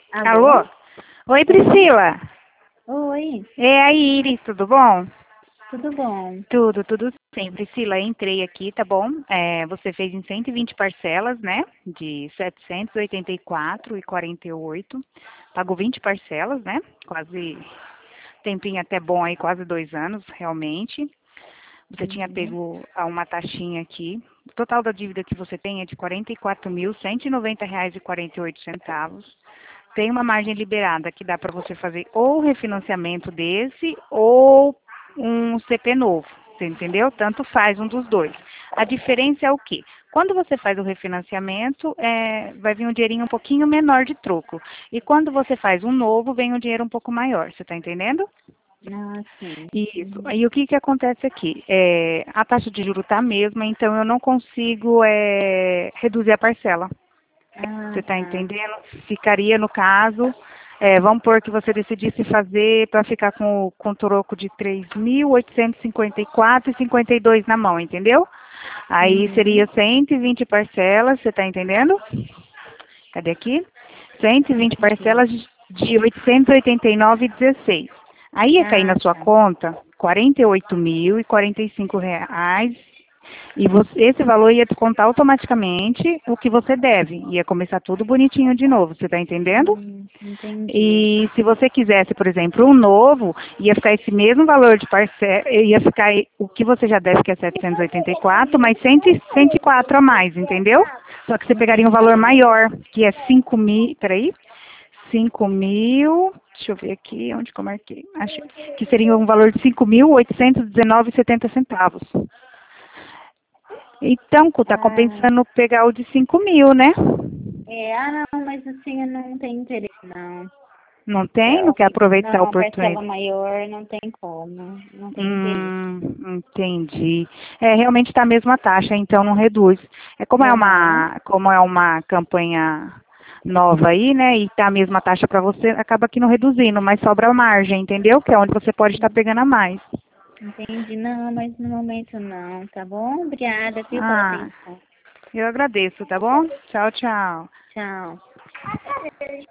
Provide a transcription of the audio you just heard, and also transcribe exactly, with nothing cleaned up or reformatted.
Alô? Alô? Oi, Priscila. Oi, É a Iris, tudo bom? tudo bom? Tudo, tudo sim. Priscila, entrei aqui, tá bom? É, você fez em cento e vinte parcelas, né? De setecentos e oitenta e quatro e quarenta e oito. Pagou vinte parcelas, né? Quase, tempinho até bom aí, quase dois anos, realmente. Você tinha Uhum. pego a uma taxinha aqui. O total da dívida que você tem é de quarenta e quatro mil, cento e noventa reais e quarenta e oito centavos. Tem uma margem liberada que dá para você fazer ou refinanciamento desse ou um C P novo, você entendeu? Tanto faz um dos dois. A diferença é o quê? Quando você faz o refinanciamento, é, vai vir um dinheirinho um pouquinho menor de troco. E quando você faz um novo, vem um dinheiro um pouco maior, você está entendendo? Ah, sim. Isso. Uhum. Aí o que que acontece aqui? É, a taxa de juros está a mesma, então eu não consigo é, reduzir a parcela. Você Ah, está tá. entendendo? Ficaria, no caso, é, vamos pôr que você decidisse fazer para ficar com, o- com o troco de três mil oitocentos e cinquenta e quatro e cinquenta e dois na mão, entendeu? Aí seria Uhum. cento e vinte parcelas, você está entendendo? Cadê aqui? cento e vinte Entendi. parcelas de oitocentos e oitenta e nove e dezesseis. Aí ia cair Ah, na sua tá. conta quarenta e oito mil e quarenta e cinco reais e você- esse valor ia descontar automaticamente o que você deve. Ia começar tudo bonitinho de novo, você está entendendo? Hum, entendi. E se você quisesse, por exemplo, um novo, ia ficar esse mesmo valor de parcela, ia ficar o que você já deve, que é setecentos e oitenta e quatro, mais cem, cento e quatro a mais, entendeu? Só que você pegaria um valor Entendi. maior, que é cinco mil, peraí, cinco mil, deixa eu ver aqui, onde que eu marquei? Achei, que seria um valor de cinco mil oitocentos e dezenove e setenta centavos. Então, está Ah, compensando pegar o de cinco mil, né? é, ah, não, mas assim eu não tenho interesse, não. Não tem? Não Eu, quer aproveitar a não, parcela oportunidade? maior não tem como. Não tem interesse. Hum, entendi. É, realmente está a mesma taxa, então não reduz. É como é Aham, uma, como é uma campanha nova aí, né? E tá a mesma taxa para você, acaba que não reduzindo, mas sobra margem, entendeu? Que é onde você pode estar pegando a mais. entendi. Não, mas no momento não, tá bom? Obrigada, viu, pela Ah, atenção. eu agradeço, tá bom? Tchau, tchau. Tchau.